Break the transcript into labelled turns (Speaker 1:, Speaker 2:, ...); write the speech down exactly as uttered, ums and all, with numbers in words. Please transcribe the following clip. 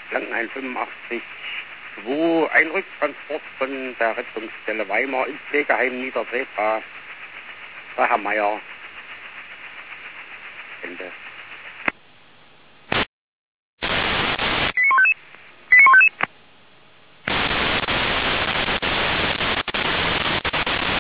Speaker 1: Langenhain fünfundachtzig zwei, ein Rücktransport von der Rettungsstelle Weimar ins Pflegeheim Niedersebra. Der Herr Meier. Ende.